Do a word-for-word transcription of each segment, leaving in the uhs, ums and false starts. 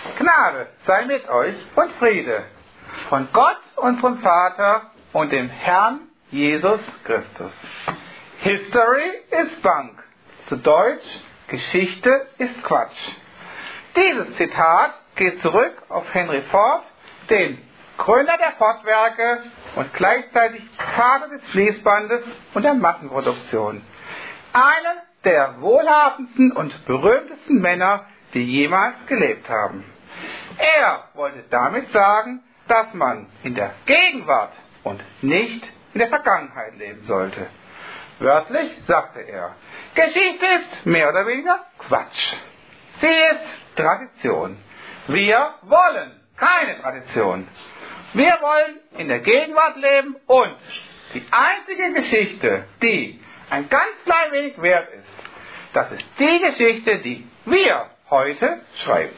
Gnade sei mit euch und Friede von Gott, unserem Vater und dem Herrn Jesus Christus. History ist Bank. Zu Deutsch, Geschichte ist Quatsch. Dieses Zitat geht zurück auf Henry Ford, den Gründer der Ford-Werke und gleichzeitig Vater des Fließbandes und der Massenproduktion. Einen der wohlhabendsten und berühmtesten Männer, die jemals gelebt haben. Er wollte damit sagen, dass man in der Gegenwart und nicht in der Vergangenheit leben sollte. Wörtlich sagte er, Geschichte ist mehr oder weniger Quatsch. Sie ist Tradition. Wir wollen keine Tradition. Wir wollen in der Gegenwart leben und die einzige Geschichte, die ein ganz klein wenig wert ist, das ist die Geschichte, die wir heute schreiben.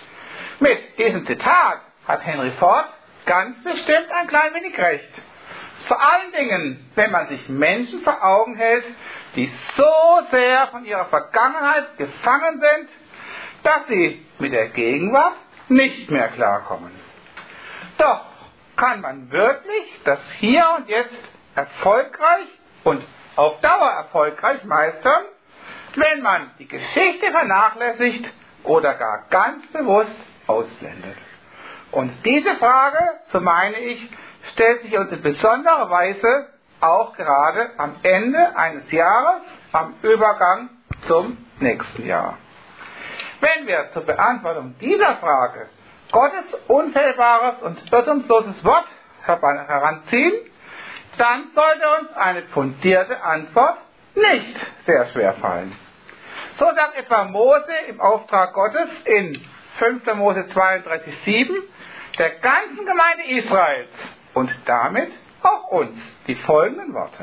Mit diesem Zitat hat Henry Ford ganz bestimmt ein klein wenig recht. Vor allen Dingen, wenn man sich Menschen vor Augen hält, die so sehr von ihrer Vergangenheit gefangen sind, dass sie mit der Gegenwart nicht mehr klarkommen. Doch kann man wirklich das Hier und Jetzt erfolgreich und auf Dauer erfolgreich meistern, wenn man die Geschichte vernachlässigt oder gar ganz bewusst ausblendet. Und diese Frage, so meine ich, stellt sich uns in besonderer Weise auch gerade am Ende eines Jahres, am Übergang zum nächsten Jahr. Wenn wir zur Beantwortung dieser Frage Gottes unfehlbares und irrtumsloses Wort heranziehen, dann sollte uns eine fundierte Antwort nicht sehr schwer fallen. So sagt etwa Mose im Auftrag Gottes in fünfter Mose zweiunddreißig sieben der ganzen Gemeinde Israels und damit auch uns die folgenden Worte.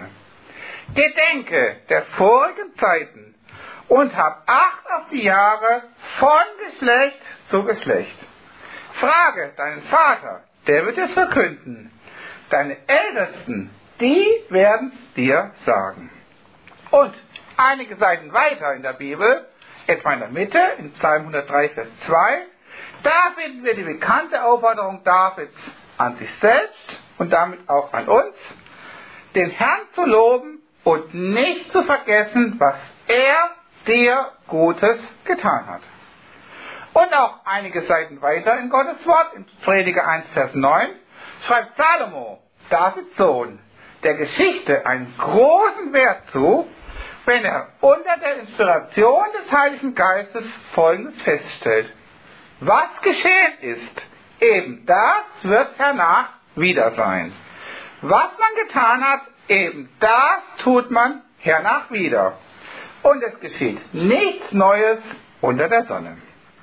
Gedenke der vorigen Zeiten und hab Acht auf die Jahre von Geschlecht zu Geschlecht. Frage deinen Vater, der wird es verkünden. Deine Ältesten, die werden es dir sagen. Und einige Seiten weiter in der Bibel, etwa in der Mitte, in Psalm hundertdrei, Vers zwei, da finden wir die bekannte Aufforderung Davids an sich selbst und damit auch an uns, den Herrn zu loben und nicht zu vergessen, was er dir Gutes getan hat. Und auch einige Seiten weiter in Gottes Wort, in Prediger eins, Vers neun, schreibt Salomo, Davids Sohn, der Geschichte einen großen Wert zu, wenn er unter der Inspiration des Heiligen Geistes Folgendes feststellt. Was geschehen ist, eben das wird hernach wieder sein. Was man getan hat, eben das tut man hernach wieder. Und es geschieht nichts Neues unter der Sonne.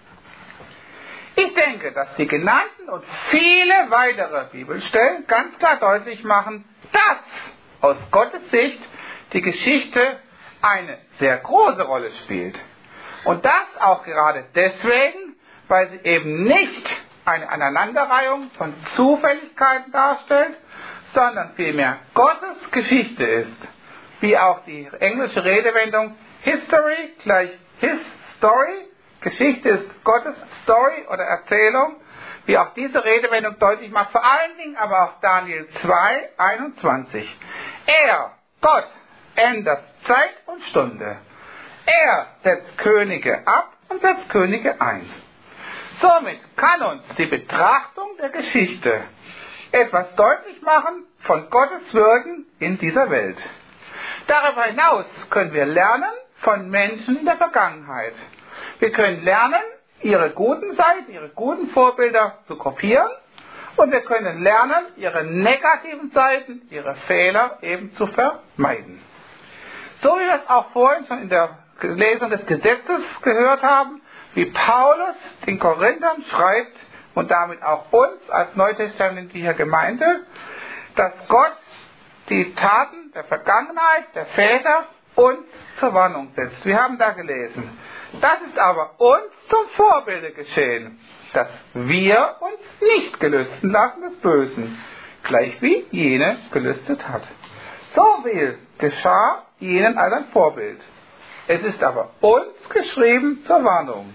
Ich denke, dass die genannten und viele weitere Bibelstellen ganz klar deutlich machen, dass aus Gottes Sicht die Geschichte eine sehr große Rolle spielt. Und das auch gerade deswegen, weil sie eben nicht eine Aneinanderreihung von Zufälligkeiten darstellt, sondern vielmehr Gottes Geschichte ist. Wie auch die englische Redewendung History gleich His Story, Geschichte ist Gottes Story oder Erzählung, wie auch diese Redewendung deutlich macht, vor allen Dingen aber auch Daniel zwei, einundzwanzig. Er, Gott, ändert Zeit und Stunde. Er setzt Könige ab und setzt Könige ein. Somit kann uns die Betrachtung der Geschichte etwas deutlich machen von Gottes Wirken in dieser Welt. Darüber hinaus können wir lernen von Menschen in der Vergangenheit. Wir können lernen, ihre guten Seiten, ihre guten Vorbilder zu kopieren und wir können lernen, ihre negativen Seiten, ihre Fehler eben zu vermeiden. So wie wir es auch vorhin schon in der Lesung des Gesetzes gehört haben, wie Paulus den Korinthern schreibt und damit auch uns als neutestamentliche Gemeinde, dass Gott die Taten der Vergangenheit, der Väter uns zur Warnung setzt. Wir haben da gelesen. Das ist aber uns zum Vorbilde geschehen, dass wir uns nicht gelüsten lassen des Bösen, gleich wie jene gelüstet hat. So viel geschah ihnen als ein Vorbild. Es ist aber uns geschrieben zur Warnung.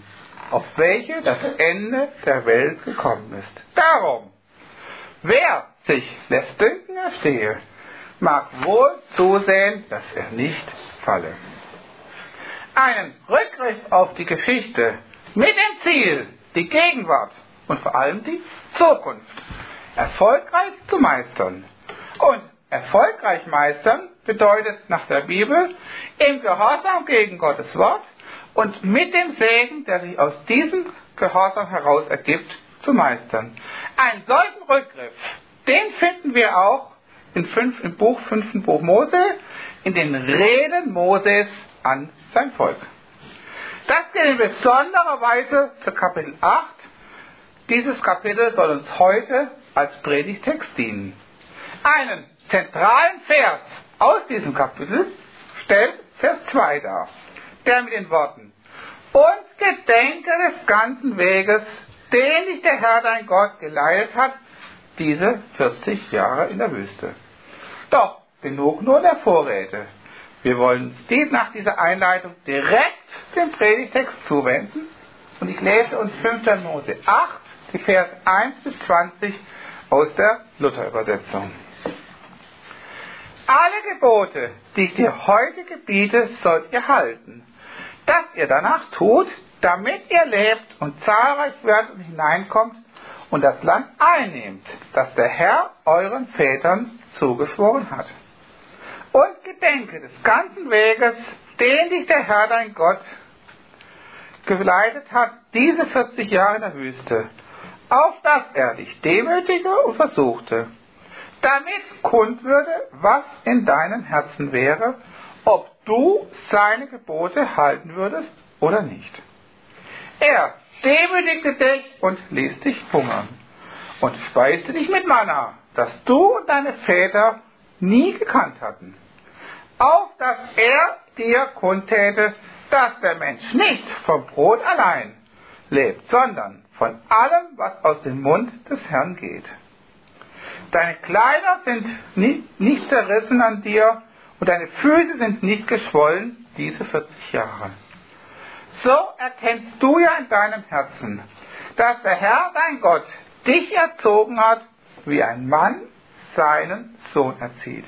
auf welche das Ende der Welt gekommen ist. Darum, wer sich lässt dünken, er stehe, mag wohl zusehen, dass er nicht falle. Einen Rückgriff auf die Geschichte mit dem Ziel, die Gegenwart und vor allem die Zukunft erfolgreich zu meistern. Und erfolgreich meistern bedeutet nach der Bibel im Gehorsam gegen Gottes Wort und mit dem Segen, der sich aus diesem Gehorsam heraus ergibt, zu meistern. Einen solchen Rückgriff, den finden wir auch in fünf, im Buch, fünften Buch Mose, in den Reden Moses an sein Volk. Das gilt in besonderer Weise für Kapitel acht. Dieses Kapitel soll uns heute als Predigtext dienen. Einen zentralen Vers aus diesem Kapitel stellt Vers zwei dar, der mit den Worten: Und gedenke des ganzen Weges, den dich der Herr dein Gott geleitet hat, diese vierzig Jahre in der Wüste. Doch genug nur der Vorräte. Wir wollen uns dies nach dieser Einleitung direkt dem Predigtext zuwenden. Und ich lese uns fünfter Mose acht, die Vers eins bis zwanzig aus der Luther-Übersetzung. Alle Gebote, die ich dir heute gebiete, sollt ihr halten, dass ihr danach tut, damit ihr lebt und zahlreich werdet und hineinkommt und das Land einnehmt, das der Herr euren Vätern zugeschworen hat. Und gedenke des ganzen Weges, den dich der Herr dein Gott geleitet hat, diese vierzig Jahre in der Wüste, auf dass er dich demütigte und versuchte, damit kund würde, was in deinem Herzen wäre, ob du seine Gebote halten würdest oder nicht. Er demütigte dich und ließ dich hungern und speiste dich mit Manna, das du und deine Väter nie gekannt hatten, auf dass er dir kundtäte, dass der Mensch nicht vom Brot allein lebt, sondern von allem, was aus dem Mund des Herrn geht. Deine Kleider sind nicht, nicht zerrissen an dir und deine Füße sind nicht geschwollen diese vierzig Jahre. So erkennst du ja in deinem Herzen, dass der Herr, dein Gott, dich erzogen hat, wie ein Mann seinen Sohn erzieht.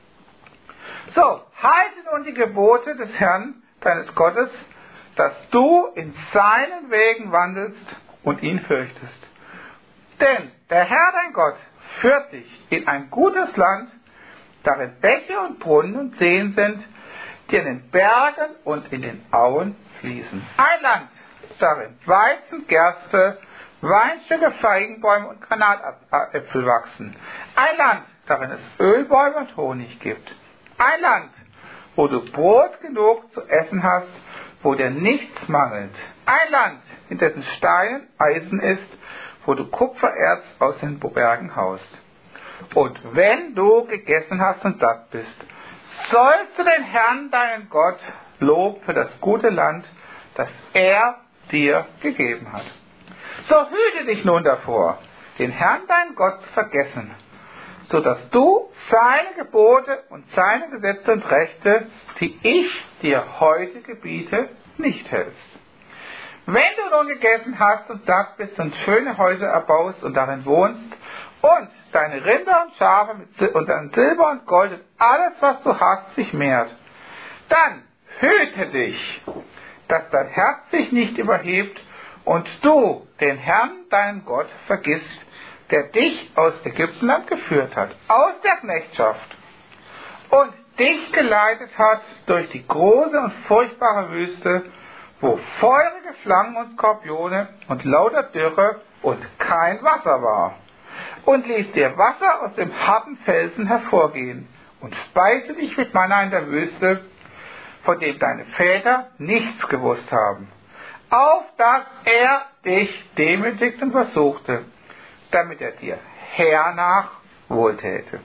So, halte nun die Gebote des Herrn, deines Gottes, dass du in seinen Wegen wandelst und ihn fürchtest. Denn der Herr, dein Gott, führt dich in ein gutes Land, darin Bäche und Brunnen und Seen sind, die in den Bergen und in den Auen fließen. Ein Land, darin Weizen, Gerste, Weinstöcke, Feigenbäume und Granatäpfel wachsen. Ein Land, darin es Ölbäume und Honig gibt. Ein Land, wo du Brot genug zu essen hast, wo dir nichts mangelt. Ein Land, in dessen Steinen Eisen ist, wo du Kupfererz aus den Bergen haust. Und wenn du gegessen hast und satt bist, sollst du den Herrn, deinen Gott, loben für das gute Land, das er dir gegeben hat. So hüte dich nun davor, den Herrn, deinen Gott, zu vergessen, so dass du seine Gebote und seine Gesetze und Rechte, die ich dir heute gebiete, nicht hältst. Wenn du nun gegessen hast und satt bist und schöne Häuser erbaust und darin wohnst und deine Rinder und Schafe mit, und dein Silber und Gold und alles, was du hast, sich mehrt, dann hüte dich, dass dein Herz sich nicht überhebt und du den Herrn, deinen Gott, vergisst, der dich aus Ägyptenland geführt hat, aus der Knechtschaft, und dich geleitet hat durch die große und furchtbare Wüste, wo feurige Schlangen und Skorpione und lauter Dürre und kein Wasser war, und ließ dir Wasser aus dem harten Felsen hervorgehen und speiste dich mit Manna in der Wüste, von dem deine Väter nichts gewusst haben, auf dass er dich demütigt und versuchte, damit er dir hernach wohltäte.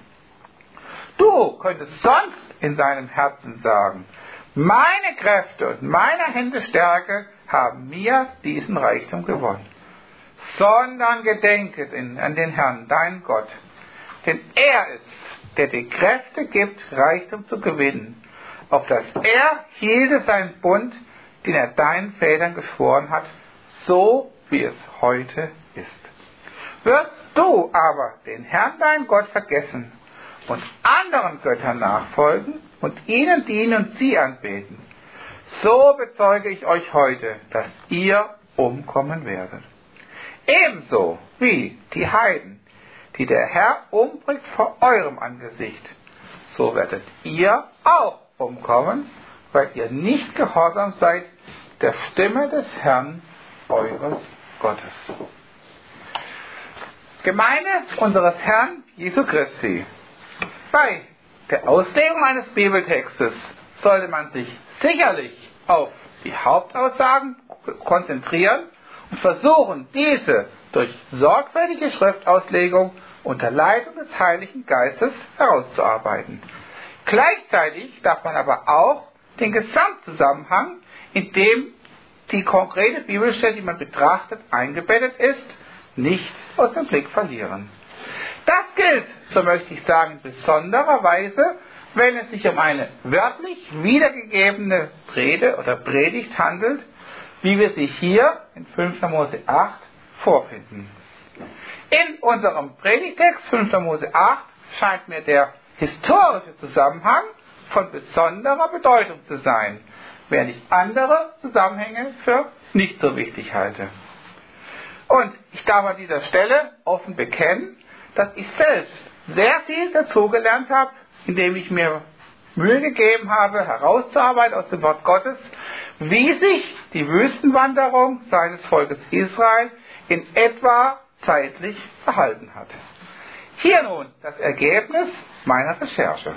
Du könntest sonst in deinem Herzen sagen: Meine Kräfte und meine Hände Stärke haben mir diesen Reichtum gewonnen. Sondern gedenke an den Herrn, deinen Gott, denn er ist, der dir Kräfte gibt, Reichtum zu gewinnen, auf dass er hielte seinen Bund, den er deinen Vätern geschworen hat, so wie es heute ist. Wirst du aber den Herrn deinen Gott vergessen und anderen Göttern nachfolgen und ihnen dienen und sie anbeten, so bezeuge ich euch heute, dass ihr umkommen werdet. Ebenso wie die Heiden, die der Herr umbringt vor eurem Angesicht, so werdet ihr auch umkommen, weil ihr nicht gehorsam seid der Stimme des Herrn, eures Gottes. Gemeinde unseres Herrn Jesu Christi. Bei der Auslegung eines Bibeltextes sollte man sich sicherlich auf die Hauptaussagen konzentrieren und versuchen, diese durch sorgfältige Schriftauslegung unter Leitung des Heiligen Geistes herauszuarbeiten. Gleichzeitig darf man aber auch den Gesamtzusammenhang, in dem die konkrete Bibelstelle, die man betrachtet, eingebettet ist, nicht aus dem Blick verlieren. Das gilt, so möchte ich sagen, in besonderer Weise, wenn es sich um eine wörtlich wiedergegebene Rede oder Predigt handelt, wie wir sie hier in fünfter Mose acht vorfinden. In unserem Predigtext fünfter Mose acht scheint mir der historische Zusammenhang von besonderer Bedeutung zu sein, während ich andere Zusammenhänge für nicht so wichtig halte. Und ich darf an dieser Stelle offen bekennen, dass ich selbst sehr viel dazugelernt habe, indem ich mir Mühe gegeben habe, herauszuarbeiten aus dem Wort Gottes, wie sich die Wüstenwanderung seines Volkes Israel in etwa zeitlich verhalten hat. Hier nun das Ergebnis meiner Recherche.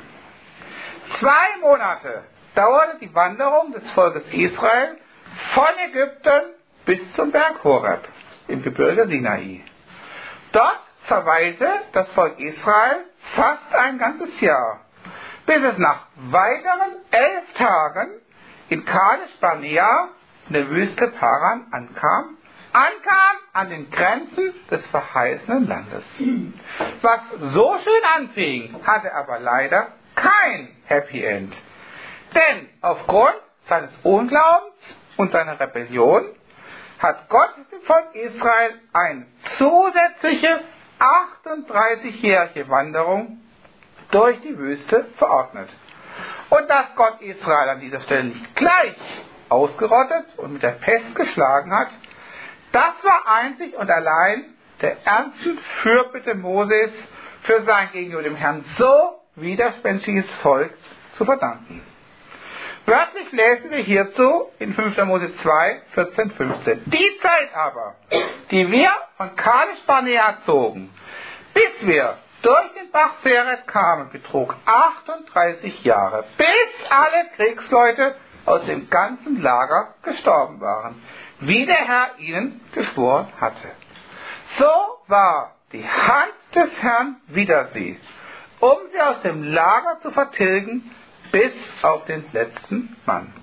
Zwei Monate dauerte die Wanderung des Volkes Israel von Ägypten bis zum Berg Horeb im Gebirge Sinai. Dort verweilte das Volk Israel fast ein ganzes Jahr, bis es nach weiteren elf Tagen in Kadesh Barnea in der Wüste Paran ankam, ankam an den Grenzen des verheißenen Landes. Was so schön anfing, hatte aber leider kein Happy End. Denn aufgrund seines Unglaubens und seiner Rebellion hat Gott dem Volk Israel eine zusätzliche achtunddreißigjährige Wanderung durch die Wüste verordnet. Und dass Gott Israel an dieser Stelle nicht gleich ausgerottet und mit der Pest geschlagen hat, das war einzig und allein der ernsten Fürbitte Moses für sein gegenüber dem Herrn so widerspenstiges Volk zu verdanken. Wörtlich lesen wir hierzu in fünfter Mose zwei, vierzehn, fünfzehn. Die Zeit aber, die wir von Kadesh Barnea zogen, bis wir durch den Bach Seret kamen, betrug achtunddreißig Jahre, bis alle Kriegsleute aus dem ganzen Lager gestorben waren, wie der Herr ihnen geschworen hatte. So war die Hand des Herrn wider sie, um sie aus dem Lager zu vertilgen, bis auf den letzten Mann.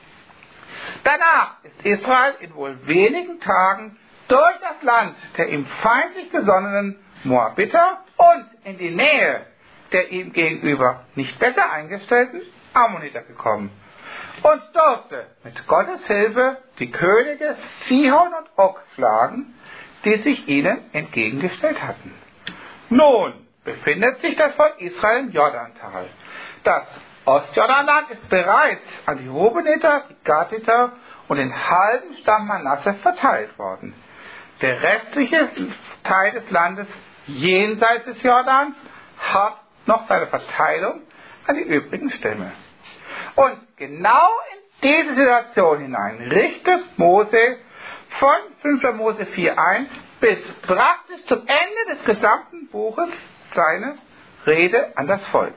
Danach ist Israel in wohl wenigen Tagen durch das Land der ihm feindlich gesonnenen Moabiter und in die Nähe der ihm gegenüber nicht besser eingestellten Ammoniter gekommen und durfte mit Gottes Hilfe die Könige Sihon und Og schlagen, die sich ihnen entgegengestellt hatten. Nun befindet sich das Volk Israel im Jordantal. Das Ostjordanland ist bereits an die Rubeniter, die Gaditer und den halben Stamm Manasse verteilt worden. Der restliche Teil des Landes jenseits des Jordans hat noch seine Verteilung an die übrigen Stämme. Und genau in diese Situation hinein richtet Mose von fünfter Mose vier eins bis praktisch zum Ende des gesamten Buches seine Rede an das Volk.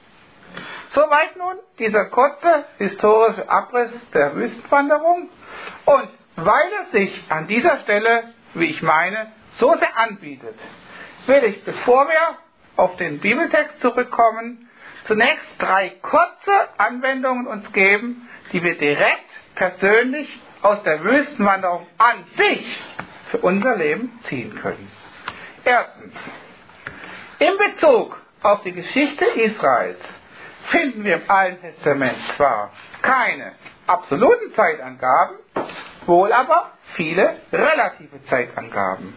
Soweit nun dieser kurze historische Abriss der Wüstenwanderung. Und weil es sich an dieser Stelle, wie ich meine, so sehr anbietet, will ich, bevor wir auf den Bibeltext zurückkommen, zunächst drei kurze Anwendungen uns geben, die wir direkt persönlich aus der Wüstenwanderung an sich für unser Leben ziehen können. Erstens, in Bezug auf die Geschichte Israels finden wir im Alten Testament zwar keine absoluten Zeitangaben, wohl aber viele relative Zeitangaben.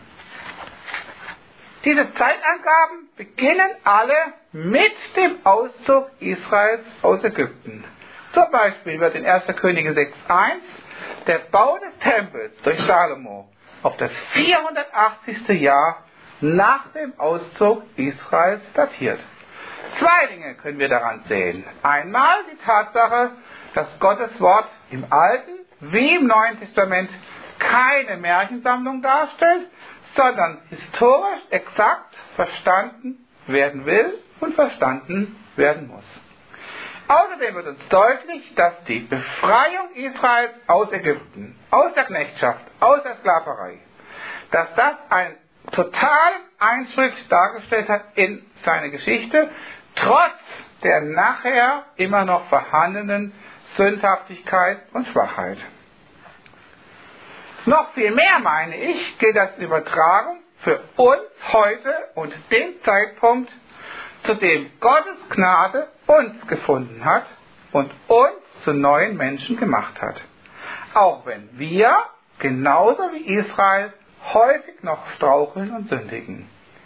Diese Zeitangaben beginnen alle mit dem Auszug Israels aus Ägypten. Zum Beispiel wird in erster Könige sechs eins der Bau des Tempels durch Salomo auf das vierhundertachtzigste Jahr nach dem Auszug Israels datiert. Zwei Dinge können wir daran sehen. Einmal die Tatsache, dass Gottes Wort im Alten wie im Neuen Testament keine Märchensammlung darstellt, sondern historisch exakt verstanden werden will und verstanden werden muss. Außerdem wird uns deutlich, dass die Befreiung Israels aus Ägypten, aus der Knechtschaft, aus der Sklaverei, dass das einen totalen Einschritt dargestellt hat in seine Geschichte, trotz der nachher immer noch vorhandenen Sündhaftigkeit und Schwachheit. Noch viel mehr, meine ich, gilt das in Übertragung für uns heute und den Zeitpunkt, zu dem Gottes Gnade uns gefunden hat und uns zu neuen Menschen gemacht hat. Auch wenn wir, genauso wie Israel, häufig noch straucheln und sündigen.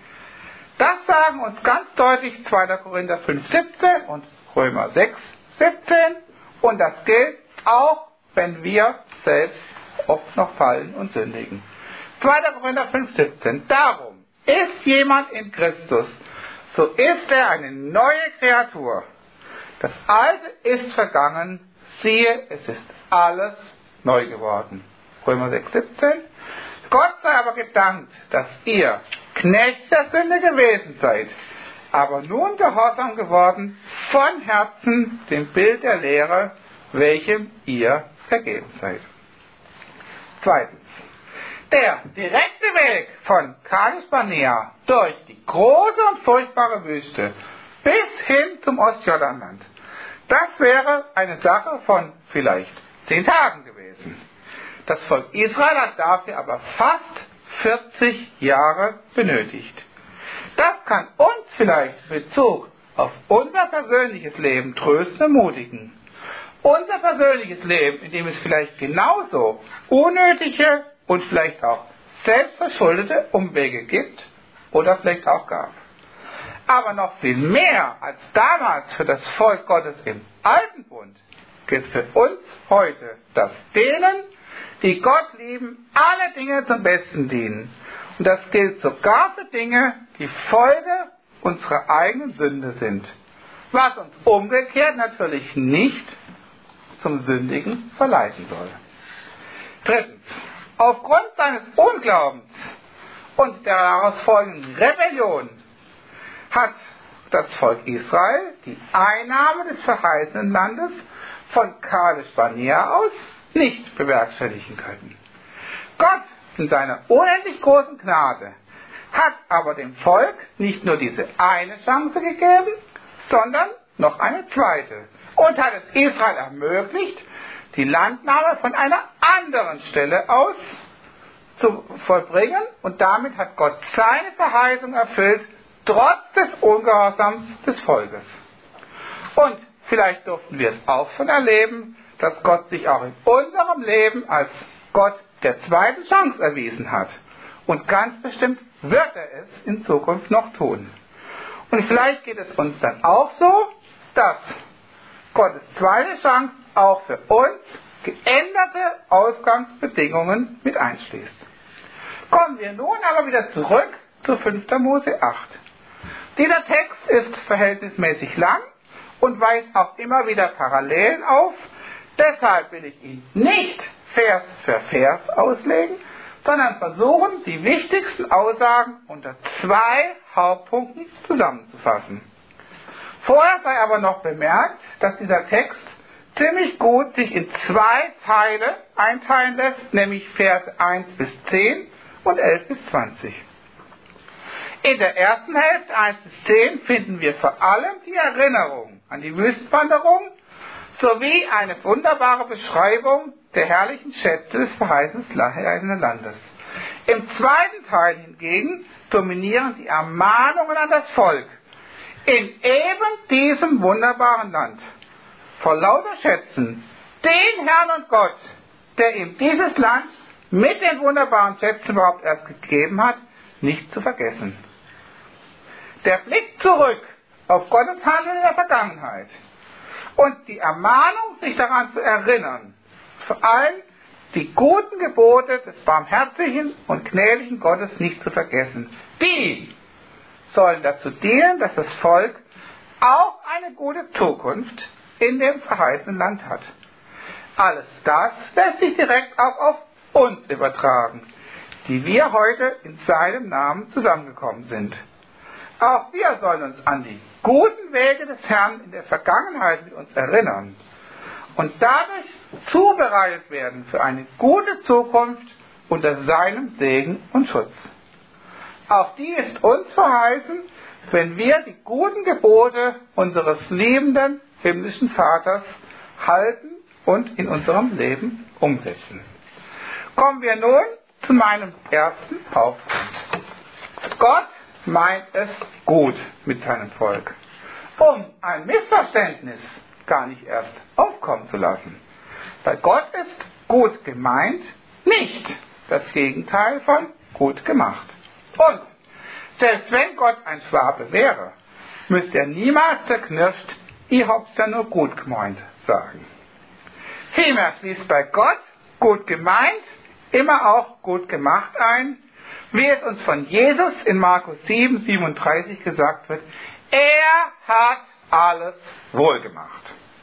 Das sagen uns ganz deutlich zweiter Korinther fünf siebzehn und Römer sechs siebzehn, und das gilt auch, wenn wir selbst oft noch fallen und sündigen. zweiter Korinther fünf siebzehn. Darum ist jemand in Christus, so ist er eine neue Kreatur. Das Alte ist vergangen, siehe, es ist alles neu geworden. Römer sechs siebzehn. Gott sei aber gedankt, dass ihr Knecht der Sünde gewesen seid, aber nun gehorsam geworden von Herzen dem Bild der Lehre, welchem ihr vergeben seid. Zweitens. Der direkte Weg von Kadesh Barnea durch die große und furchtbare Wüste bis hin zum Ostjordanland, das wäre eine Sache von vielleicht zehn Tagen gewesen. Das Volk Israel hat dafür aber fast vierzig Jahre benötigt. Das kann uns vielleicht in Bezug auf unser persönliches Leben trösten und ermutigen. Unser persönliches Leben, in dem es vielleicht genauso unnötige und vielleicht auch selbstverschuldete Umwege gibt oder vielleicht auch gab. Aber noch viel mehr als damals für das Volk Gottes im Alten Bund gilt für uns heute, dass denen, die Gott lieben, alle Dinge zum Besten dienen. Und das gilt sogar für Dinge, die Folge unserer eigenen Sünde sind. Was uns umgekehrt natürlich nicht zum Sündigen verleiten soll. Drittens. Aufgrund seines Unglaubens und der daraus folgenden Rebellion hat das Volk Israel die Einnahme des verheißenen Landes von Kadesh Barnea aus nicht bewerkstelligen können. Gott in seiner unendlich großen Gnade hat aber dem Volk nicht nur diese eine Chance gegeben, sondern noch eine zweite und hat es Israel ermöglicht, die Landnahme von einer anderen Stelle aus zu vollbringen, und damit hat Gott seine Verheißung erfüllt, trotz des Ungehorsams des Volkes. Und vielleicht durften wir es auch schon erleben, dass Gott sich auch in unserem Leben als Gott der zweiten Chance erwiesen hat. Und ganz bestimmt wird er es in Zukunft noch tun. Und vielleicht geht es uns dann auch so, dass Gottes zweite Chance auch für uns geänderte Ausgangsbedingungen mit einschließt. Kommen wir nun aber wieder zurück zu fünfter Mose acht. Dieser Text ist verhältnismäßig lang und weist auch immer wieder Parallelen auf. Deshalb will ich ihn nicht Vers für Vers auslegen, sondern versuchen, die wichtigsten Aussagen unter zwei Hauptpunkten zusammenzufassen. Vorher sei aber noch bemerkt, dass dieser Text ziemlich gut sich in zwei Teile einteilen lässt, nämlich Verse eins bis zehn und elf bis zwanzig. In der ersten Hälfte eins bis zehn finden wir vor allem die Erinnerung an die Wüstenwanderung sowie eine wunderbare Beschreibung der herrlichen Schätze des verheißenen Landes. Im zweiten Teil hingegen dominieren die Ermahnungen an das Volk, in eben diesem wunderbaren Land vor lauter Schätzen den Herrn und Gott, der ihm dieses Land mit den wunderbaren Schätzen überhaupt erst gegeben hat, nicht zu vergessen. Der Blick zurück auf Gottes Handeln in der Vergangenheit und die Ermahnung, sich daran zu erinnern, vor allem die guten Gebote des barmherzigen und gnädigen Gottes nicht zu vergessen, die sollen dazu dienen, dass das Volk auch eine gute Zukunft in dem verheißenen Land hat. Alles das lässt sich direkt auch auf uns übertragen, die wir heute in seinem Namen zusammengekommen sind. Auch wir sollen uns an die guten Wege des Herrn in der Vergangenheit mit uns erinnern und dadurch zubereitet werden für eine gute Zukunft unter seinem Segen und Schutz. Auch die ist uns verheißen, wenn wir die guten Gebote unseres liebenden himmlischen Vaters halten und in unserem Leben umsetzen. Kommen wir nun zu meinem ersten Hauptpunkt. Gott meint es gut mit seinem Volk, um ein Missverständnis gar nicht erst aufkommen zu lassen. Bei Gott ist gut gemeint nicht das Gegenteil von gut gemacht. Und selbst wenn Gott ein Schwabe wäre, müsste er niemals zerknirscht, ich hab's ja nur gut gemeint sagen. Vielmehr schließt bei Gott gut gemeint immer auch gut gemacht ein, wie es uns von Jesus in Markus sieben, siebenunddreißig gesagt wird, er hat alles wohlgemacht.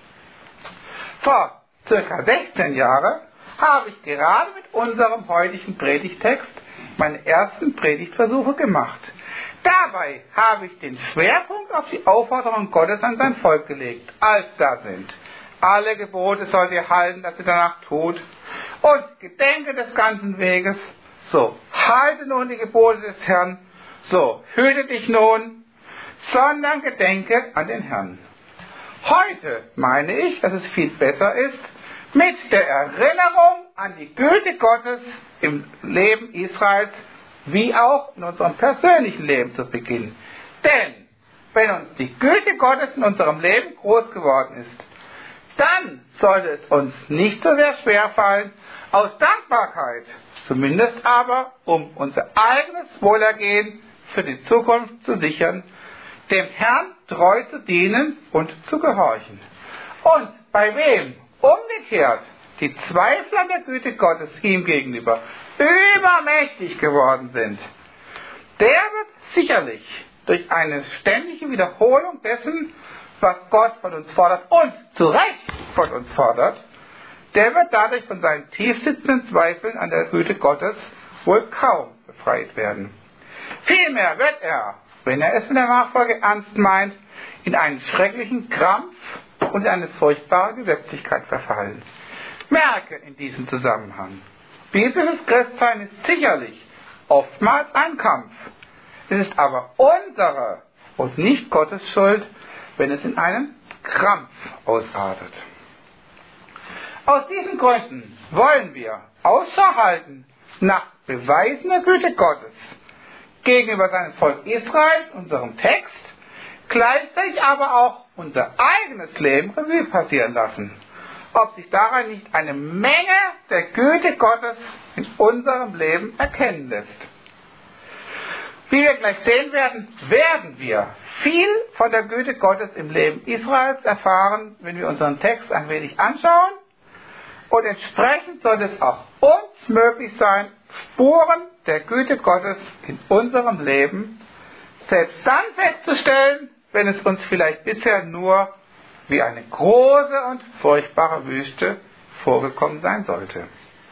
Vor circa sechzehn Jahren habe ich gerade mit unserem heutigen Predigtext meine ersten Predigtversuche gemacht. Dabei habe ich den Schwerpunkt auf die Aufforderung Gottes an sein Volk gelegt, als da sind: Alle Gebote sollt ihr halten, dass ihr danach tut, und gedenke des ganzen Weges, so, halte nun die Gebote des Herrn, so, hüte dich nun, sondern gedenke an den Herrn. Heute meine ich, dass es viel besser ist, mit der Erinnerung an die Güte Gottes im Leben Israels, wie auch in unserem persönlichen Leben zu beginnen. Denn, wenn uns die Güte Gottes in unserem Leben groß geworden ist, dann sollte es uns nicht so sehr schwerfallen, aus Dankbarkeit, zumindest aber, um unser eigenes Wohlergehen für die Zukunft zu sichern, dem Herrn treu zu dienen und zu gehorchen. Und bei wem umgekehrt die Zweifel an der Güte Gottes ihm gegenüber übermächtig geworden sind, der wird sicherlich durch eine ständige Wiederholung dessen, was Gott von uns fordert und zu Recht von uns fordert, der wird dadurch von seinen tiefsitzenden Zweifeln an der Güte Gottes wohl kaum befreit werden. Vielmehr wird er, wenn er es in der Nachfolge ernst meint, in einen schrecklichen Krampf und in eine furchtbare Gesetzlichkeit verfallen. Merke in diesem Zusammenhang, biblisches Christsein ist sicherlich oftmals ein Kampf. Es ist aber unsere und nicht Gottes Schuld, wenn es in einen Krampf ausartet. Aus diesen Gründen wollen wir Ausschau halten nach Beweisen der Güte Gottes gegenüber seinem Volk Israel, unserem Text, gleichzeitig aber auch unser eigenes Leben Revue passieren lassen, ob sich daran nicht eine Menge der Güte Gottes in unserem Leben erkennen lässt. Wie wir gleich sehen werden, werden wir viel von der Güte Gottes im Leben Israels erfahren, wenn wir unseren Text ein wenig anschauen. Und entsprechend soll es auch uns möglich sein, Spuren der Güte Gottes in unserem Leben selbst dann festzustellen, wenn es uns vielleicht bisher nur wie eine große und furchtbare Wüste vorgekommen sein sollte.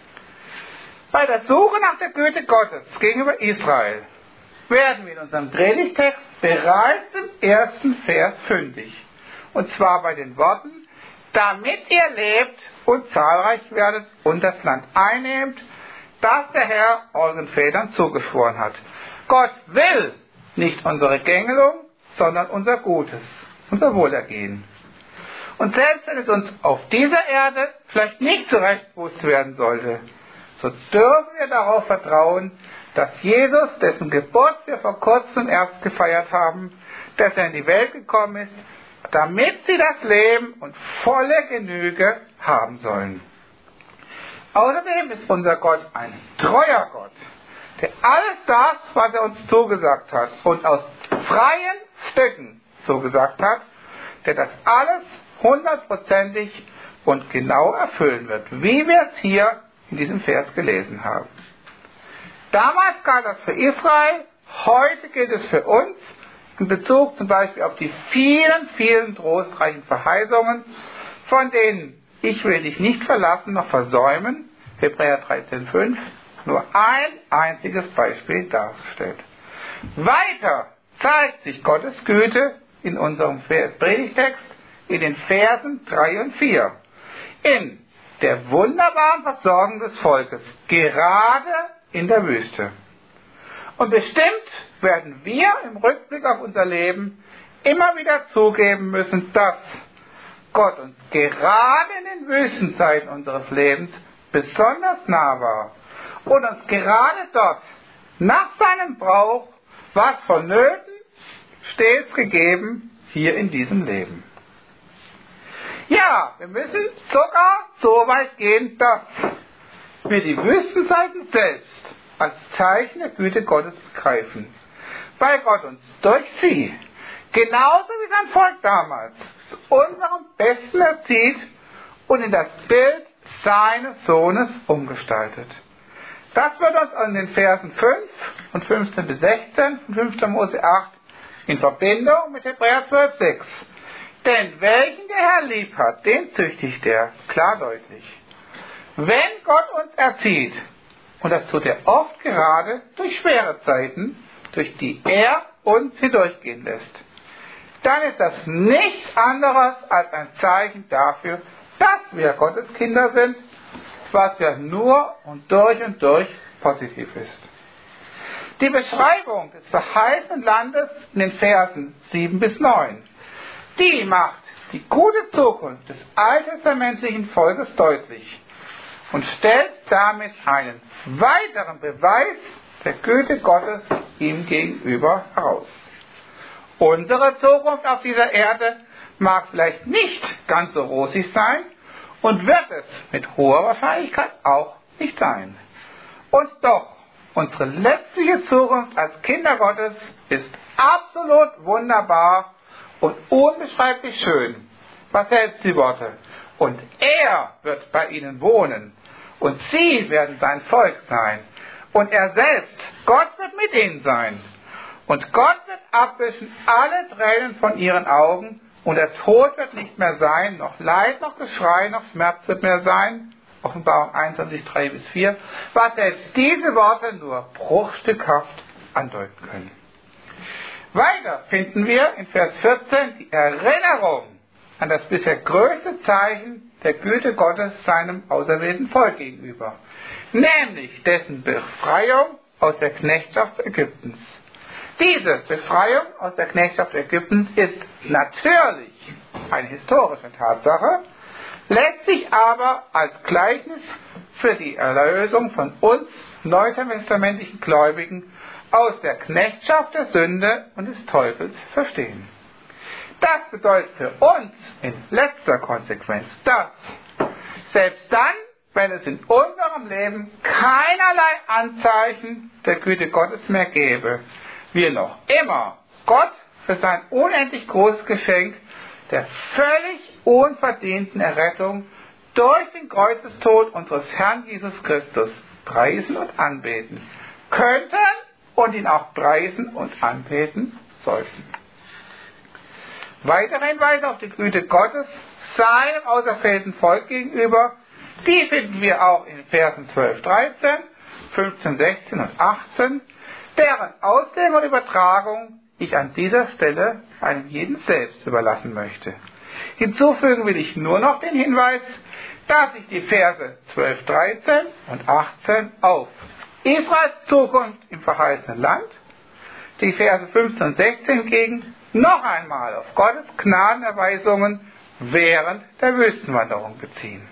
Bei der Suche nach der Güte Gottes gegenüber Israel werden wir in unserem Predigtext bereits im ersten Vers fündig. Und zwar bei den Worten: Damit ihr lebt und zahlreich werdet und das Land einnehmt, das der Herr euren Vätern zugeschworen hat. Gott will nicht unsere Gängelung, sondern unser Gutes, unser Wohlergehen. Und selbst wenn es uns auf dieser Erde vielleicht nicht so recht bewusst werden sollte, so dürfen wir darauf vertrauen, dass Jesus, dessen Geburt wir vor kurzem erst gefeiert haben, dass er in die Welt gekommen ist, damit sie das Leben und volle Genüge haben sollen. Außerdem ist unser Gott ein treuer Gott, der alles das, was er uns zugesagt hat und aus freien Stücken zugesagt hat, der das alles hundertprozentig und genau erfüllen wird, wie wir es hier in diesem Vers gelesen haben. Damals galt das für Israel, heute gilt es für uns, in Bezug zum Beispiel auf die vielen, vielen trostreichen Verheißungen, von denen ich will dich nicht verlassen noch versäumen, Hebräer dreizehn fünf, nur ein einziges Beispiel dargestellt. Weiter zeigt sich Gottes Güte in unserem Predigtext in den Versen drei und vier. In der wunderbaren Versorgung des Volkes, gerade in der Wüste. Und bestimmt werden wir im Rückblick auf unser Leben immer wieder zugeben müssen, dass Gott uns gerade in den Wüstenzeiten unseres Lebens besonders nah war und uns gerade dort nach seinem Brauch was vonnöten stets gegeben hier in diesem Leben. Ja, wir müssen sogar so weit gehen, dass wir die Wüstenzeiten selbst als Zeichen der Güte Gottes begreifen, weil Gott uns durch sie, genauso wie sein Volk damals, zu unserem Besten erzieht und in das Bild seines Sohnes umgestaltet. Das wird uns in den Versen fünf und fünfzehn bis sechzehn von fünfter Mose acht in Verbindung mit Hebräer zwölf sechs. Denn welchen der Herr lieb hat, den züchtigt er, klar deutlich. Wenn Gott uns erzieht, und das tut er oft gerade durch schwere Zeiten, durch die er uns hindurchgehen lässt, dann ist das nichts anderes als ein Zeichen dafür, dass wir Gottes Kinder sind, was ja nur und durch und durch positiv ist. Die Beschreibung des verheißenen Landes in den Versen sieben bis neun, die macht die gute Zukunft des alttestamentlichen Volkes deutlich und stellt damit einen weiteren Beweis der Güte Gottes ihm gegenüber heraus. Unsere Zukunft auf dieser Erde mag vielleicht nicht ganz so rosig sein und wird es mit hoher Wahrscheinlichkeit auch nicht sein. Und doch, unsere letztliche Zukunft als Kinder Gottes ist absolut wunderbar und unbeschreiblich schön. Was selbst die Worte? Und er wird bei ihnen wohnen und sie werden sein Volk sein und er selbst, Gott wird mit ihnen sein und Gott wird abwischen alle Tränen von ihren Augen und der Tod wird nicht mehr sein, noch Leid, noch Geschrei, noch Schmerz wird mehr sein. Offenbarung einundzwanzig, drei bis vier, was selbst diese Worte nur bruchstückhaft andeuten können. Weiter finden wir in Vers vierzehn die Erinnerung an das bisher größte Zeichen der Güte Gottes seinem auserwählten Volk gegenüber, nämlich dessen Befreiung aus der Knechtschaft Ägyptens. Diese Befreiung aus der Knechtschaft Ägyptens ist natürlich eine historische Tatsache, lässt sich aber als Gleichnis für die Erlösung von uns neutestamentlichen Gläubigen aus der Knechtschaft der Sünde und des Teufels verstehen. Das bedeutet für uns in letzter Konsequenz, dass selbst dann, wenn es in unserem Leben keinerlei Anzeichen der Güte Gottes mehr gäbe, wir noch immer Gott für sein unendlich großes Geschenk der völlig unverdienten Errettung durch den Kreuzestod unseres Herrn Jesus Christus preisen und anbeten könnten und ihn auch preisen und anbeten sollten. Weitere Hinweise auf die Güte Gottes seinem auserwählten Volk gegenüber, die finden wir auch in Versen zwölf, dreizehn, fünfzehn, sechzehn und achtzehn, deren Auslegung und Übertragung ich an dieser Stelle einem jeden selbst überlassen möchte. Hinzufügen will ich nur noch den Hinweis, dass sich die Verse zwölf, dreizehn und achtzehn auf Israels Zukunft im verheißenen Land, die Verse fünfzehn und sechzehn hingegen noch einmal auf Gottes Gnadenerweisungen während der Wüstenwanderung beziehen.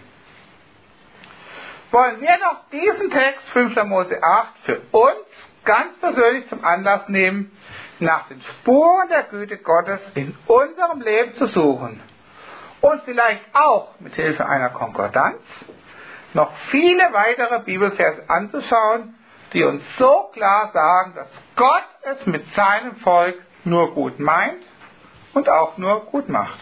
Wollen wir noch diesen Text fünfter Mose acht für uns ganz persönlich zum Anlass nehmen, nach den Spuren der Güte Gottes in unserem Leben zu suchen und vielleicht auch mit Hilfe einer Konkordanz noch viele weitere Bibelverse anzuschauen, die uns so klar sagen, dass Gott es mit seinem Volk nur gut meint und auch nur gut macht.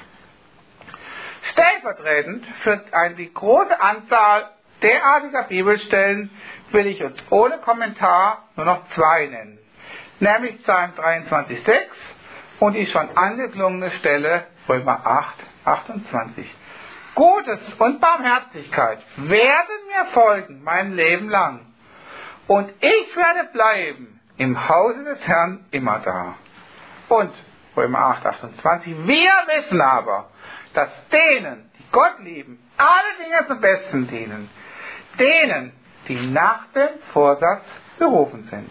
Stellvertretend für die große Anzahl derartiger Bibelstellen will ich uns ohne Kommentar nur noch zwei nennen, nämlich Psalm dreiundzwanzig, sechs und die schon angeklungene Stelle Römer acht, achtundzwanzig. Gutes und Barmherzigkeit werden mir folgen mein Leben lang, und ich werde bleiben im Hause des Herrn immer da. Und Römer acht, achtundzwanzig, wir wissen aber, dass denen, die Gott lieben, alle Dinge zum Besten dienen, denen, die nach dem Vorsatz berufen sind.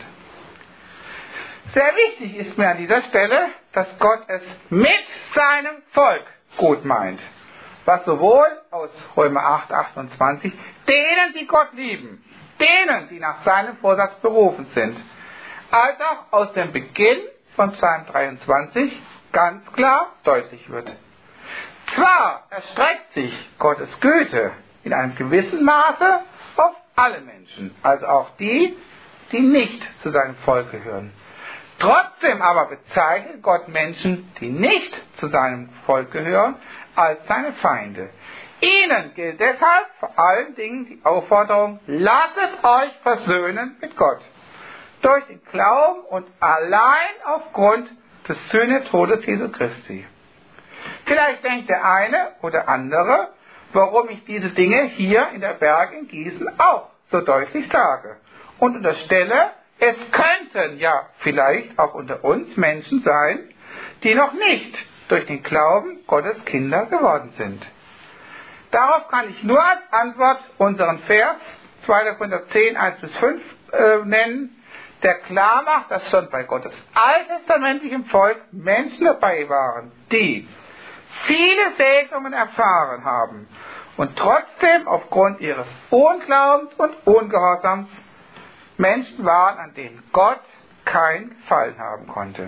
Sehr wichtig ist mir an dieser Stelle, dass Gott es mit seinem Volk gut meint, was sowohl aus Römer acht, achtundzwanzig, denen, die Gott lieben, denen, die nach seinem Vorsatz berufen sind, als auch aus dem Beginn von Psalm dreiundzwanzig ganz klar deutlich wird. Zwar erstreckt sich Gottes Güte in einem gewissen Maße auf alle Menschen, also auch die, die nicht zu seinem Volk gehören. Trotzdem aber bezeichnet Gott Menschen, die nicht zu seinem Volk gehören, als seine Feinde. Ihnen gilt deshalb vor allen Dingen die Aufforderung, lasst euch versöhnen mit Gott, durch den Glauben und allein aufgrund des Sühnetodes Jesu Christi. Vielleicht denkt der eine oder andere, warum ich diese Dinge hier in der Berg in Gießen auch so deutlich sage und unterstelle, es könnten ja vielleicht auch unter uns Menschen sein, die noch nicht durch den Glauben Gottes Kinder geworden sind. Darauf kann ich nur als Antwort unseren Vers zweiter Korinther zehn, eins bis fünf äh, nennen, der klar macht, dass schon bei Gottes alttestamentlichem Volk Menschen dabei waren, die viele Segnungen erfahren haben und trotzdem aufgrund ihres Unglaubens und Ungehorsams Menschen waren, an denen Gott keinen Gefallen haben konnte.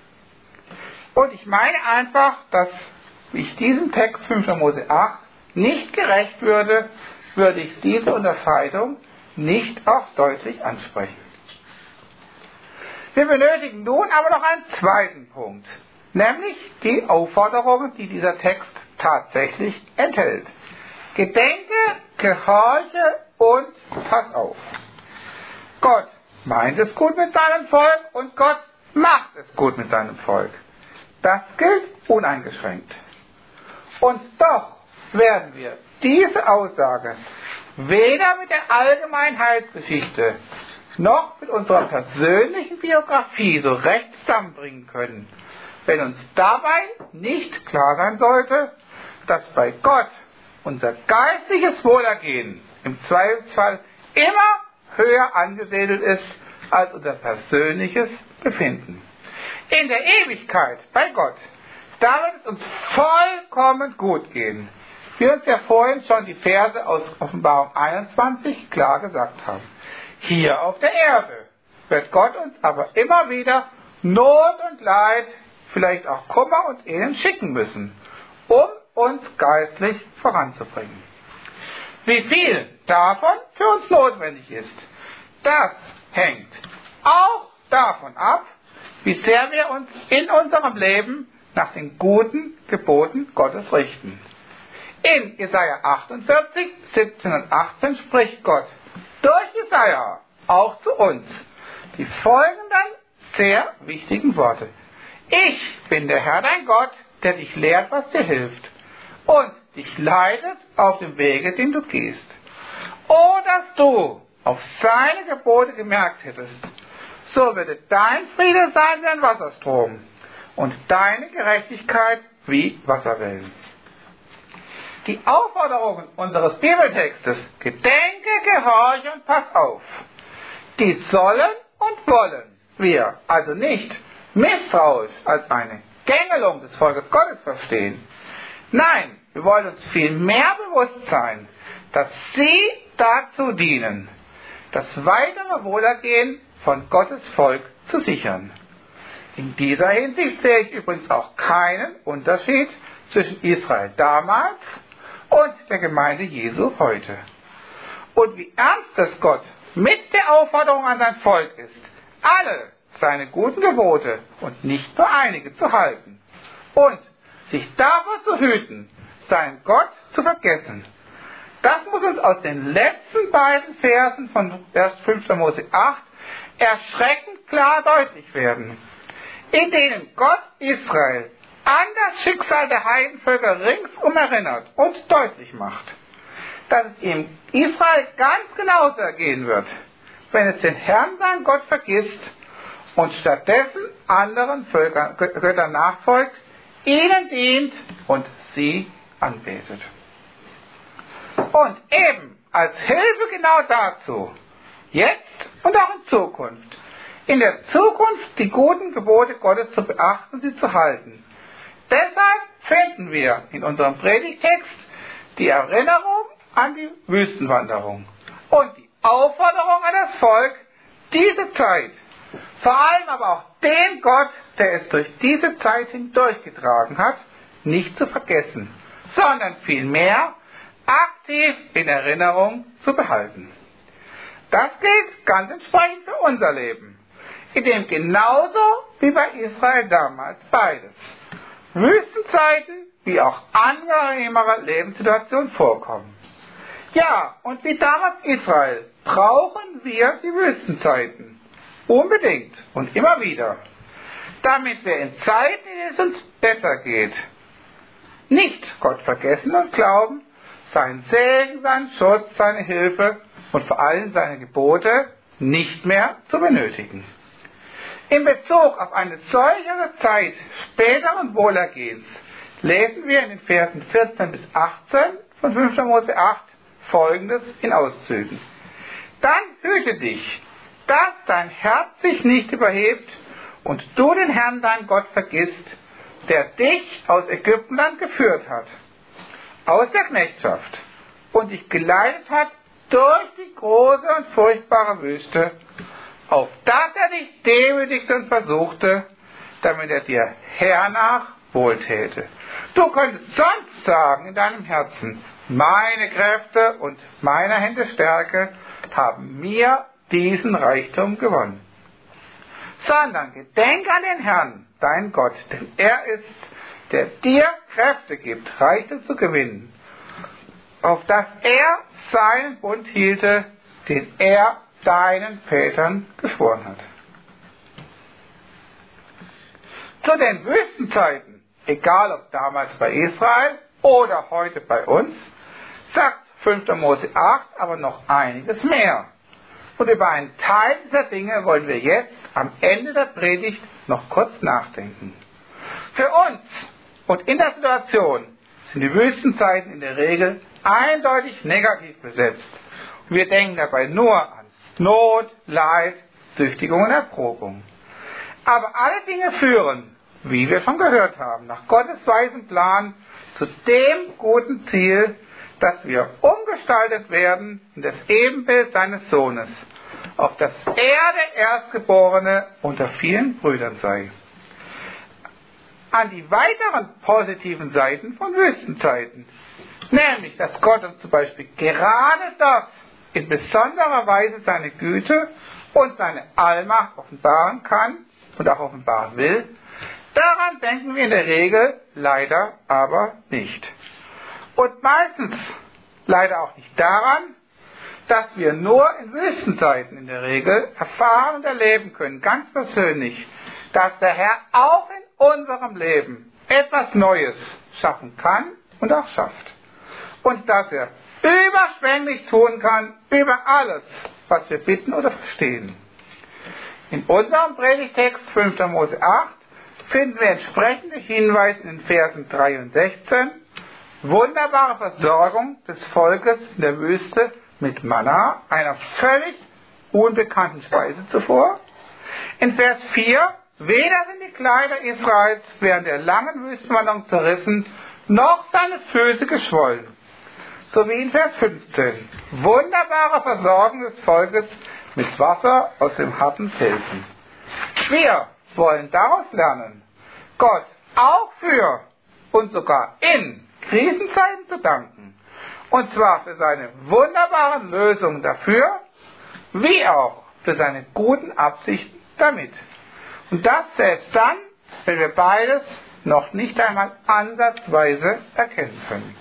Und ich meine einfach, dass ich diesem Text fünfter Mose acht nicht gerecht würde, würde ich diese Unterscheidung nicht auch deutlich ansprechen. Wir benötigen nun aber noch einen zweiten Punkt, nämlich die Aufforderungen, die dieser Text tatsächlich enthält. Gedenke, gehorche und pass auf. Gott meint es gut mit seinem Volk und Gott macht es gut mit seinem Volk. Das gilt uneingeschränkt. Und doch werden wir diese Aussage weder mit der allgemeinen Heilsgeschichte noch mit unserer persönlichen Biografie so recht zusammenbringen können, wenn uns dabei nicht klar sein sollte, dass bei Gott unser geistliches Wohlergehen im Zweifelsfall immer höher angesiedelt ist als unser persönliches Befinden. In der Ewigkeit bei Gott, da wird es uns vollkommen gut gehen, wie uns ja vorhin schon die Verse aus Offenbarung einundzwanzig klar gesagt haben. Hier auf der Erde wird Gott uns aber immer wieder Not und Leid, vielleicht auch Kummer und Elend schicken müssen, um uns geistlich voranzubringen. Wie viel davon für uns notwendig ist, das hängt auch davon ab, wie sehr wir uns in unserem Leben nach den guten Geboten Gottes richten. In Jesaja achtundvierzig, siebzehn und achtzehn spricht Gott durch Jesaja auch zu uns die folgenden sehr wichtigen Worte. Ich bin der Herr dein Gott, der dich lehrt, was dir hilft und dich leitet auf dem Wege, den du gehst. Oh, dass du auf seine Gebote gemerkt hättest, so würde dein Friede sein wie ein Wasserstrom und deine Gerechtigkeit wie Wasserwellen. Die Aufforderungen unseres Bibeltextes, gedenke, gehorche und pass auf, die sollen und wollen wir also nicht misstrauisch als eine Gängelung des Volkes Gottes verstehen. Nein, wir wollen uns viel mehr bewusst sein, dass sie dazu dienen, das weitere Wohlergehen von Gottes Volk zu sichern. In dieser Hinsicht sehe ich übrigens auch keinen Unterschied zwischen Israel damals und der Gemeinde Jesu heute. und wie ernst es Gott mit der Aufforderung an sein Volk ist, alle seine guten Gebote und nicht nur einige zu halten und sich davor zu hüten, seinen Gott zu vergessen. Das muss uns aus den letzten beiden Versen von fünfter Mose acht erschreckend klar deutlich werden, in denen Gott Israel an das Schicksal der Heidenvölker ringsum erinnert und deutlich macht, dass es ihm Israel ganz genauso ergehen wird, wenn es den Herrn, seinen Gott, vergisst und stattdessen anderen Völkern, Göttern nachfolgt, ihnen dient und sie anbetet. Und eben als Hilfe genau dazu, jetzt und auch in Zukunft, in der Zukunft die guten Gebote Gottes zu beachten und sie zu halten. Deshalb finden wir in unserem Predigtext die Erinnerung an die Wüstenwanderung und die Aufforderung an das Volk, diese Zeit, vor allem aber auch den Gott, der es durch diese Zeit hindurchgetragen hat, nicht zu vergessen, sondern vielmehr aktiv in Erinnerung zu behalten. Das gilt ganz entsprechend für unser Leben, in dem genauso wie bei Israel damals beides, Wüstenzeiten wie auch angenehmere Lebenssituationen vorkommen. Ja, und wie damals Israel brauchen wir die Wüstenzeiten. Unbedingt und immer wieder. Damit wir in Zeiten, in denen es uns besser geht, nicht Gott vergessen und glauben, seinen Segen, seinen Schutz, seine Hilfe und vor allem seine Gebote nicht mehr zu benötigen. In Bezug auf eine solche Zeit späteren Wohlergehens lesen wir in den Versen vierzehn bis achtzehn von fünfter Mose acht Folgendes in Auszügen. Dann hüte dich, dass dein Herz sich nicht überhebt und du den Herrn, dein Gott, vergisst, der dich aus Ägyptenland geführt hat, aus der Knechtschaft, und dich geleitet hat durch die große und furchtbare Wüste, auf dass er dich demütigte und versuchte, damit er dir hernach wohltäte. Du könntest sonst sagen in deinem Herzen, meine Kräfte und meine Hände Stärke haben mir diesen Reichtum gewonnen. Sondern gedenk an den Herrn, dein Gott, denn er ist, der dir Kräfte gibt, Reichtum zu gewinnen, auf dass er seinen Bund hielte, den er deinen Vätern geschworen hat. Zu den Wüstenzeiten, egal ob damals bei Israel oder heute bei uns, sagt fünfter Mose acht aber noch einiges mehr. Und über einen Teil dieser Dinge wollen wir jetzt am Ende der Predigt noch kurz nachdenken. Für uns und in der Situation sind die Wüstenzeiten in der Regel eindeutig negativ besetzt. Und wir denken dabei nur an Not, Leid, Züchtigung und Erprobung. Aber alle Dinge führen, wie wir schon gehört haben, nach Gottes weisem Plan zu dem guten Ziel, dass wir umgestaltet werden in das Ebenbild seines Sohnes, auf dass er der Erstgeborene unter vielen Brüdern sei. An die weiteren positiven Seiten von Wüstenzeiten, nämlich, dass Gott uns zum Beispiel gerade dort in besonderer Weise seine Güte und seine Allmacht offenbaren kann und auch offenbaren will, daran denken wir in der Regel leider aber nicht. Und meistens leider auch nicht daran, dass wir nur in Wüstenzeiten in der Regel erfahren und erleben können, ganz persönlich, dass der Herr auch in unserem Leben etwas Neues schaffen kann und auch schafft. Und dass er überschwänglich tun kann über alles, was wir bitten oder verstehen. In unserem Predigtext fünfter Mose acht finden wir entsprechende Hinweise in den Versen drei und sechzehn, wunderbare Versorgung des Volkes in der Wüste mit Manna, einer völlig unbekannten Speise zuvor. In Vers vier, weder sind die Kleider Israels während der langen Wüstenwanderung zerrissen, noch seine Füße geschwollen. So wie in Vers fünfzehn, wunderbare Versorgung des Volkes mit Wasser aus dem harten Felsen. Wir wollen daraus lernen, Gott auch für und sogar in Krisenzeiten zu danken Und zwar für seine wunderbaren Lösungen dafür, wie auch für seine guten Absichten damit. Und das selbst dann, wenn wir beides noch nicht einmal ansatzweise erkennen können.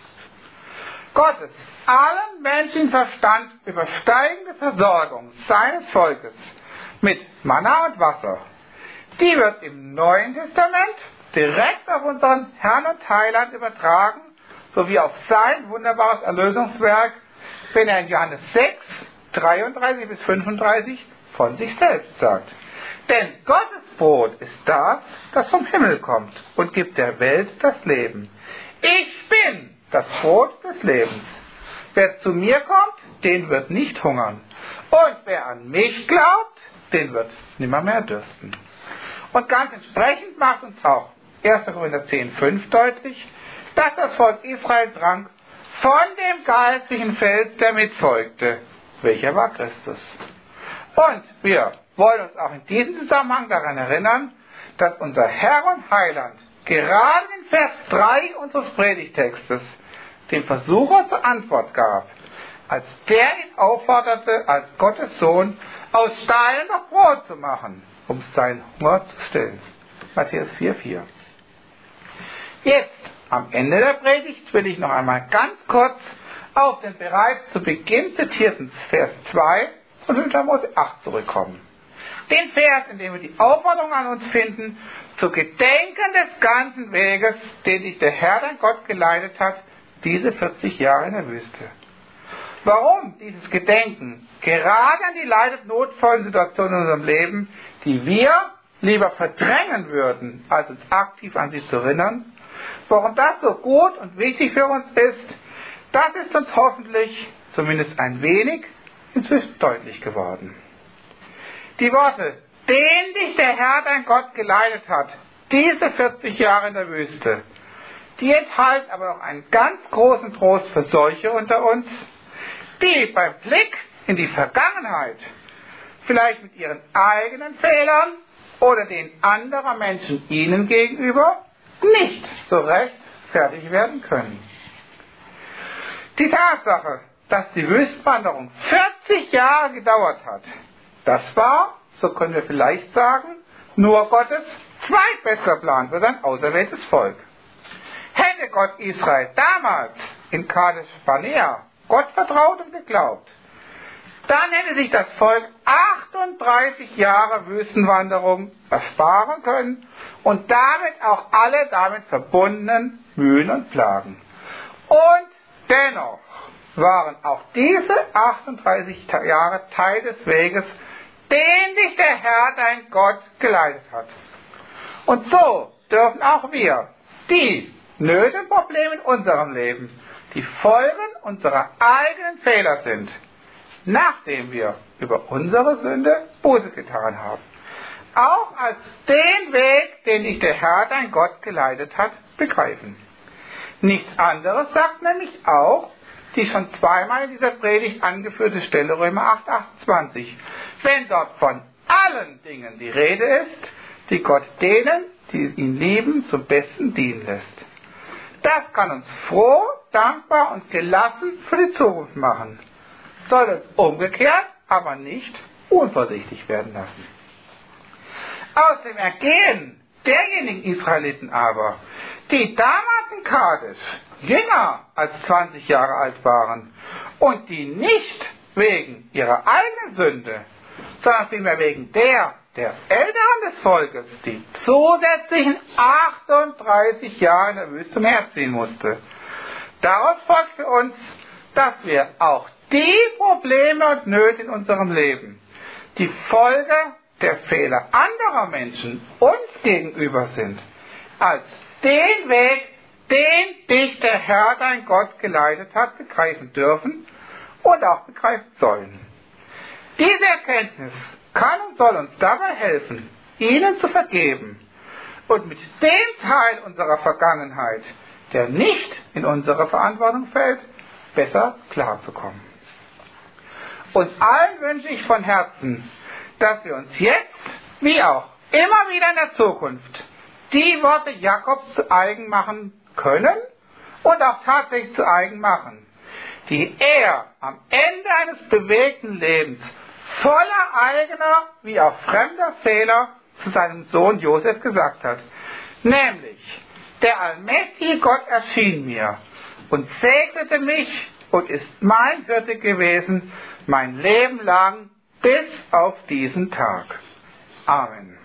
Gottes allen menschlichen Verstand übersteigende Versorgung seines Volkes mit Manna und Wasser, die wird im Neuen Testament direkt auf unseren Herrn und Heiland übertragen, sowie auf sein wunderbares Erlösungswerk, wenn er in Johannes sechs, dreiunddreißig bis fünfunddreißig von sich selbst sagt. Denn Gottes Brot ist das, das vom Himmel kommt und gibt der Welt das Leben. Ich bin das Brot des Lebens. Wer zu mir kommt, den wird nicht hungern. Und wer an mich glaubt, den wird nimmermehr dürsten. Und ganz entsprechend macht uns auch erster Korinther zehn, fünf deutlich, dass das Volk Israel trank von dem geistlichen Fels, der mitfolgte, welcher war Christus. Und wir wollen uns auch in diesem Zusammenhang daran erinnern, dass unser Herr und Heiland gerade in Vers drei unseres Predigtextes dem Versucher zur Antwort gab, als der ihn aufforderte, als Gottes Sohn aus Steinen noch Brot zu machen, um seinen Hunger zu stillen. Matthäus vier, vier. Jetzt, am Ende der Predigt, will ich noch einmal ganz kurz auf den bereits zu Beginn zitierten Vers zwei von fünfter Mose acht zurückkommen. Den Vers, in dem wir die Aufforderung an uns finden, zu gedenken des ganzen Weges, den dich der Herr dein Gott geleitet hat, diese vierzig Jahre in der Wüste. Warum dieses Gedenken? Gerade an die leidet notvollen Situationen in unserem Leben, die wir lieber verdrängen würden, als uns aktiv an sie zu erinnern. Warum das so gut und wichtig für uns ist, das ist uns hoffentlich zumindest ein wenig inzwischen deutlich geworden. Die Worte, den dich der Herr dein Gott geleitet hat, diese vierzig Jahre in der Wüste, die enthalten aber noch einen ganz großen Trost für solche unter uns, die beim Blick in die Vergangenheit vielleicht mit ihren eigenen Fehlern oder den anderer Menschen ihnen gegenüber nicht so recht fertig werden können. Die Tatsache, dass die Wüstenwanderung vierzig Jahre gedauert hat, das war, so können wir vielleicht sagen, nur Gottes zweitbester Plan für sein auserwähltes Volk. Hätte Gott Israel damals in Kadesh Barnea Gott vertraut und geglaubt, dann hätte sich das Volk achtunddreißig Jahre Wüstenwanderung ersparen können und damit auch alle damit verbundenen Mühen und Plagen. Und dennoch waren auch diese achtunddreißig Jahre Teil des Weges, den dich der Herr dein Gott geleitet hat. Und so dürfen auch wir die Nöte und Probleme in unserem Leben, die Folgen unserer eigenen Fehler sind, nachdem wir über unsere Sünde Buße getan haben, auch als den Weg, den dich der Herr dein Gott geleitet hat, begreifen. Nichts anderes sagt nämlich auch die schon zweimal in dieser Predigt angeführte Stelle Römer acht, achtundzwanzig, wenn dort von allen Dingen die Rede ist, die Gott denen, die ihn lieben, zum Besten dienen lässt. Das kann uns froh, dankbar und gelassen für die Zukunft machen, soll uns umgekehrt aber nicht unvorsichtig werden lassen. Aus dem Ergehen derjenigen Israeliten aber, die damals in Kadesh jünger als zwanzig Jahre alt waren und die nicht wegen ihrer eigenen Sünde, sondern vielmehr wegen der der Älteren des Volkes, die zusätzlichen achtunddreißig Jahre in der Wüste umherziehen musste. Daraus folgt für uns, dass wir auch die Probleme und Nöte in unserem Leben, die Folge der Fehler anderer Menschen uns gegenüber sind, als den Weg, den dich der Herr dein Gott geleitet hat, begreifen dürfen und auch begreifen sollen. Diese Erkenntnis kann und soll uns dabei helfen, ihnen zu vergeben und mit dem Teil unserer Vergangenheit, der nicht in unsere Verantwortung fällt, besser klarzukommen. Uns allen wünsche ich von Herzen, dass wir uns jetzt, wie auch immer wieder in der Zukunft, die Worte Jakobs zu eigen machen können und auch tatsächlich zu eigen machen. die er am Ende eines bewegten Lebens voller eigener wie auch fremder Fehler zu seinem Sohn Josef gesagt hat. Nämlich, der allmächtige Gott erschien mir und segnete mich und ist mein Hirte gewesen, mein Leben lang bis auf diesen Tag. Amen.